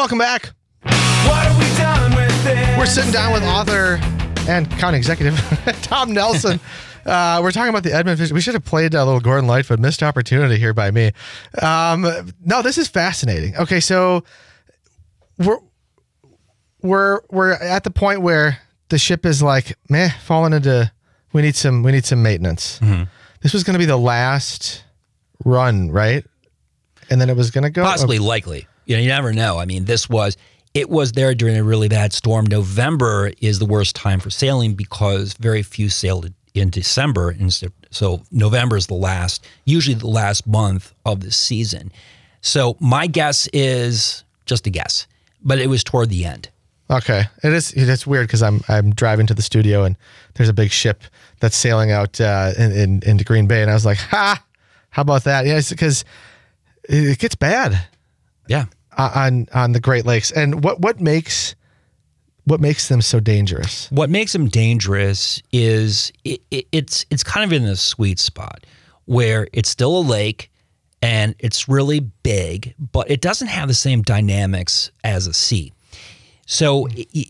Welcome back. What have we done with this? We're sitting down with author and county executive Tom Nelson. We're talking about the Edmund Fish. We should have played a little Gordon Lightfoot. Missed opportunity here by me. No, this is fascinating. Okay, so we're at the point where the ship is like, falling into. We need some maintenance. Mm-hmm. This was going to be the last run, right? And then it was going to go possibly, likely. You never know. I mean, it was there during a really bad storm. November is the worst time for sailing because very few sailed in December. And so November is usually the last month of the season. So my guess is just a guess, but it was toward the end. Okay. It's weird because I'm driving to the studio and there's a big ship that's sailing out into Green Bay. And I was like, how about that? Yeah, it's because it gets bad. Yeah. On the Great Lakes. And what makes them so dangerous? What makes them dangerous is it's kind of in a sweet spot where it's still a lake and it's really big, but it doesn't have the same dynamics as a sea. So,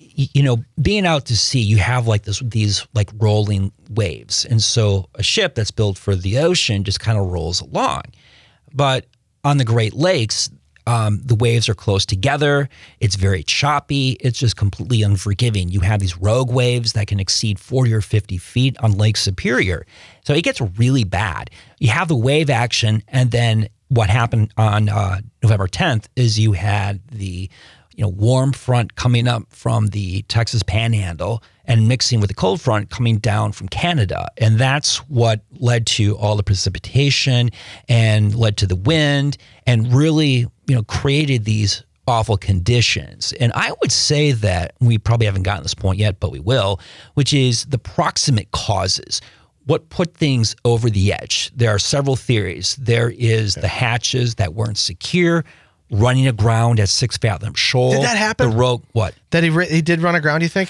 being out to sea, you have like these like rolling waves. And so a ship that's built for the ocean just kind of rolls along. But on the Great Lakes, the waves are close together. It's very choppy. It's just completely unforgiving. You have these rogue waves that can exceed 40 or 50 feet on Lake Superior. So it gets really bad. You have the wave action, and then what happened on November 10th is you had the warm front coming up from the Texas Panhandle and mixing with the cold front coming down from Canada. And that's what led to all the precipitation and led to the wind and really, created these awful conditions. And I would say that we probably haven't gotten to this point yet, but we will, which is the proximate causes. What put things over the edge? There are several theories. There is the hatches that weren't secure, running aground at 6 Fathom Shoal. Did that happen? The rogue, what? That he did run aground, you think?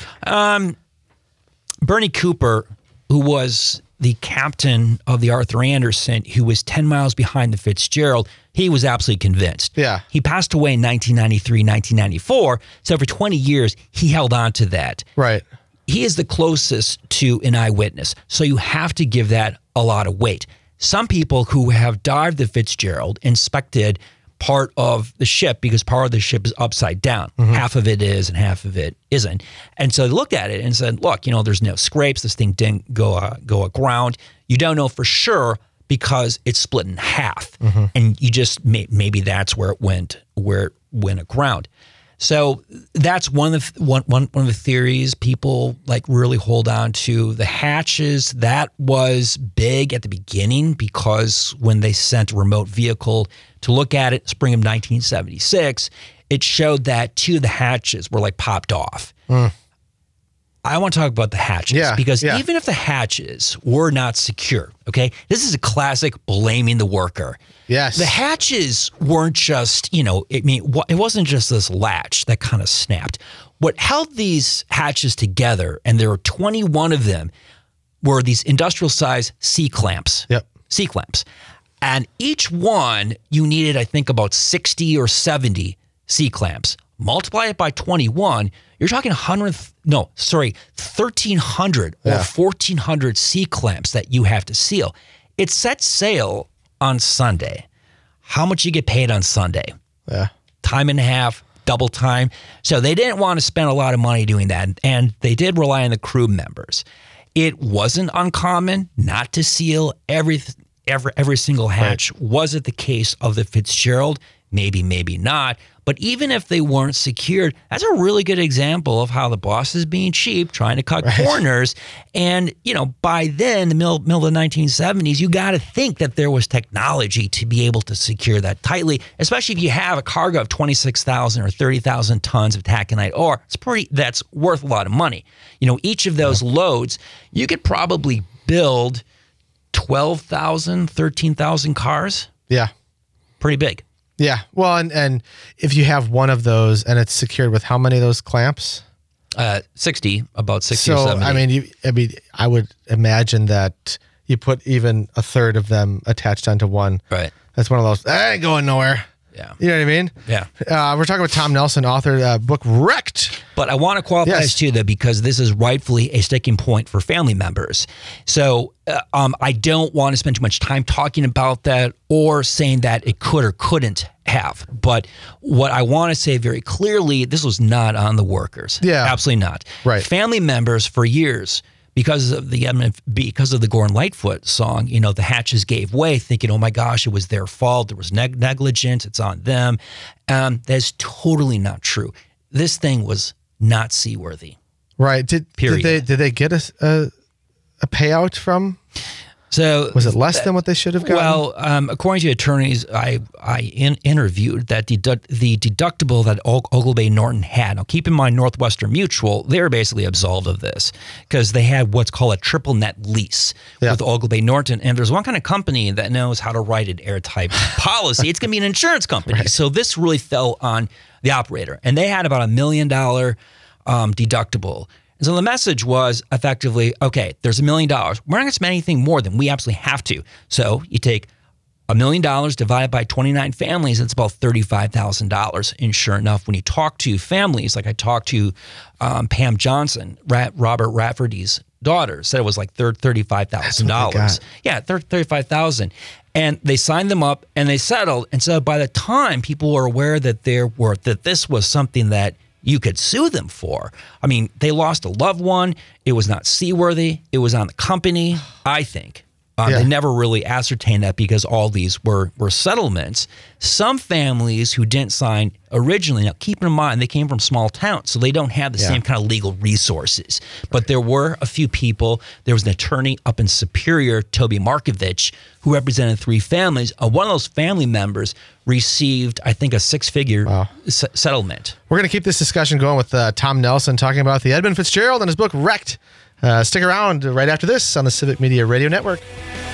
Bernie Cooper, who was the captain of the Arthur Anderson, who was 10 miles behind the Fitzgerald, he was absolutely convinced. Yeah. He passed away in 1993, 1994. So for 20 years, he held on to that. Right. He is the closest to an eyewitness. So you have to give that a lot of weight. Some people who have dived the Fitzgerald inspected part of the ship because part of the ship is upside down. Mm-hmm. Half of it is and half of it isn't. And so they looked at it and said, look, there's no scrapes. This thing didn't go aground. You don't know for sure because it's split in half. Mm-hmm. And you just, maybe that's where it went aground. So that's one of the theories people like really hold on to. The hatches, that was big at the beginning because when they sent a remote vehicle to look at it, spring of 1976, it showed that 2 of the hatches were like popped off. I want to talk about the hatches because even if the hatches were not secure, okay, this is a classic blaming the worker. Yes. The hatches weren't just, it wasn't just this latch that kind of snapped. What held these hatches together, and there were 21 of them, were these industrial size C-clamps. Yep. C-clamps. And each one, you needed, I think, about 60 or 70 C-clamps. Multiply it by 21, you're talking 1,300 or 1,400 C-clamps that you have to seal. It sets sail on Sunday. How much you get paid on Sunday? Yeah. Time and a half, double time. So they didn't want to spend a lot of money doing that, and they did rely on the crew members. It wasn't uncommon not to seal every single hatch. Right. Was it the case of the Fitzgerald? Maybe, maybe not. But even if they weren't secured, that's a really good example of how the boss is being cheap, trying to cut corners. And, by then, the middle of the 1970s, you got to think that there was technology to be able to secure that tightly, especially if you have a cargo of 26,000 or 30,000 tons of taconite ore. That's worth a lot of money. Each of those loads, you could probably build 12,000, 13,000 cars. Yeah. Pretty big. Yeah. Well, and if you have one of those and it's secured with how many of those clamps? 60, about 60 or 70. I would imagine that you put even a third of them attached onto one. Right. That's one of those, that ain't going nowhere. Yeah. You know what I mean? Yeah. We're talking about Tom Nelson, author of the book Wrecked. But I want to qualify this too, though, because this is rightfully a sticking point for family members. So I don't want to spend too much time talking about that or saying that it could or couldn't have. But what I want to say very clearly, this was not on the workers. Yeah. Absolutely not. Right. Family members for years, because of the Gordon Lightfoot song, the hatches gave way, thinking, oh my gosh, it was their fault. There was negligence. It's on them. That is totally not true. This thing was not seaworthy. Right. Did they get a payout from? So was it less than what they should have gotten? Well, according to attorneys I interviewed, that the deductible that Oglebay Norton had. Now, keep in mind, Northwestern Mutual, they were basically absolved of this because they had what's called a triple net lease with Oglebay Norton. And there's one kind of company that knows how to write an airtight policy. It's going to be an insurance company. Right. So this really fell on the operator, and they had about $1 million deductible. And so the message was effectively, okay, there's $1 million. We're not going to spend anything more than we absolutely have to. So you take $1 million divided by 29 families, it's about $35,000. And sure enough, when you talk to families, like I talked to Pam Johnson, Robert Rafferty's daughter, said it was like $35,000. Yeah, $35,000. And they signed them up and they settled. And so by the time people were aware that this was something that you could sue them for. I mean, they lost a loved one. It was not seaworthy. It was on the company, I think. They never really ascertained that because all these were settlements. Some families who didn't sign originally, now keep in mind, they came from small towns, so they don't have the same kind of legal resources. But there were a few people. There was an attorney up in Superior, Toby Markovich, who represented 3 families. One of those family members received, I think, a 6-figure settlement. We're going to keep this discussion going with Tom Nelson talking about the Edmund Fitzgerald and his book Wrecked. Stick around right after this on the Civic Media Radio Network.